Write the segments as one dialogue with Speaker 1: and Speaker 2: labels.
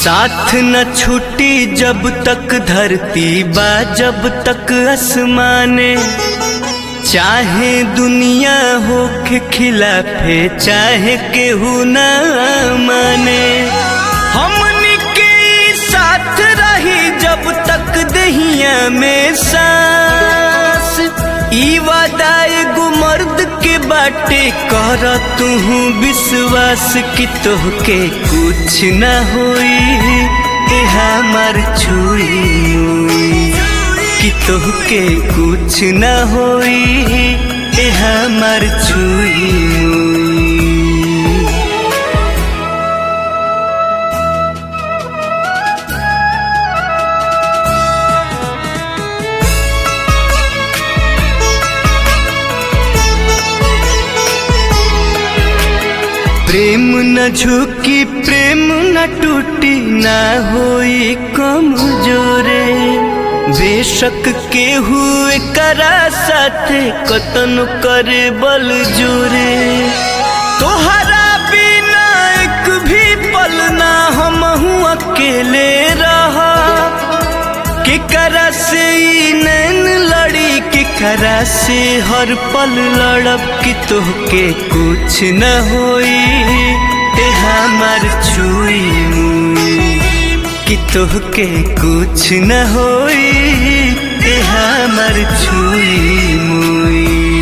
Speaker 1: साथ न छूटी जब तक धरती बा, जब तक आसमाने, चाहे दुनिया होके खिलाफे, चाहे केहू ना माने। हमनी के साथ रही जब तक दहिया में सांस, ई वादा एगो मर्द के बाटे, कर तू विश्वास कि तोहके कुछ न होई, ए हमार छुई कि तोहके कुछ न होई, ए हमार छुई। प्रेम न झुकी, प्रेम न टूटी, ना होई कमजोरे, बेशक के हुए करा साथे कतन करे बल जोरे। तोहरा बिना एक भी पल ना हमहू अकेले रहा, के करा से नैन लड़ी, के करा से हर पल लड़ब कि तोहके कुछ न होई, ए हमार छुई कि तोहके कुछ न होई, ए हमार छुई मुई।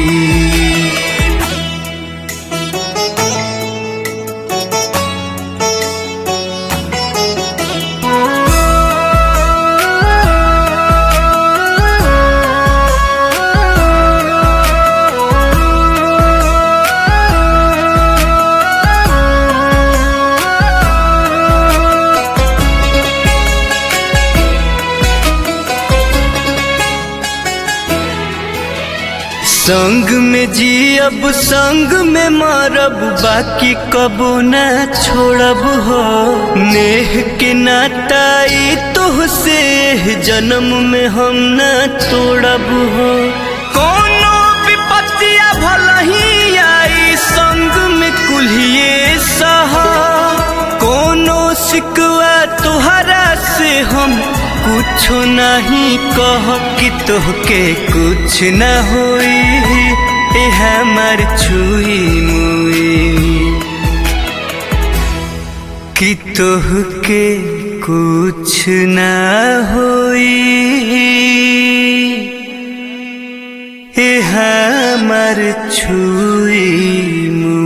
Speaker 1: संग में जियब संग में मरब, बाकी कबो ना छोड़ब हो, नेह के नाताई तोहसे जन्म में हम ना तोड़ब हो। कोनो विपत्तिया भला ही आई, संग में कुल्हिए सहा, कोनो शिकवा तोहरा से हम कुछो नहीं कह कि तोहके कुछ न होई, ए हमार छुई मुई कि तोहके कुछ न होई, ए हमार छुई मुई।